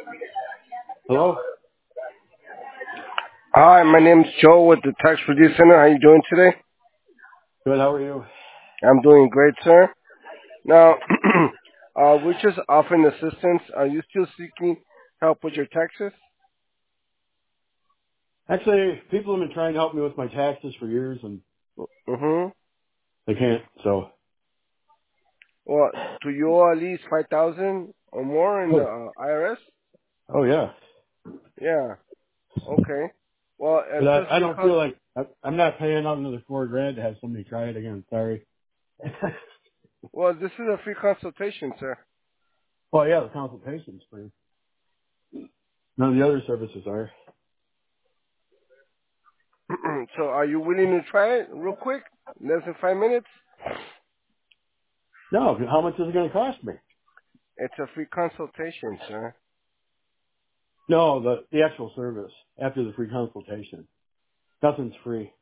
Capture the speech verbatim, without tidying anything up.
Hello? Hi, my name's Joe with the Tax Review Center. How you doing today? Good, how are you? I'm doing great, sir. Now, uh, we're just offering assistance. Are you still seeking help with your taxes? Actually, people have been trying to help me with my taxes for years and Mm-hmm. they can't, so. Well, do you owe at least five thousand or more in the Oh, uh, I R S? oh yeah. Yeah. Okay. Well, But it's a I, I free don't cons. feel like, I, I'm not paying out another four grand to have somebody try it again, sorry. Well, this is a free consultation, sir. Well, yeah, the consultation's free. None of the other services are. So, are you willing to try it real quick? Less than five minutes? No, how much is it going to cost me? It's a free consultation, sir. No, the, the actual service after the free consultation. Nothing's free.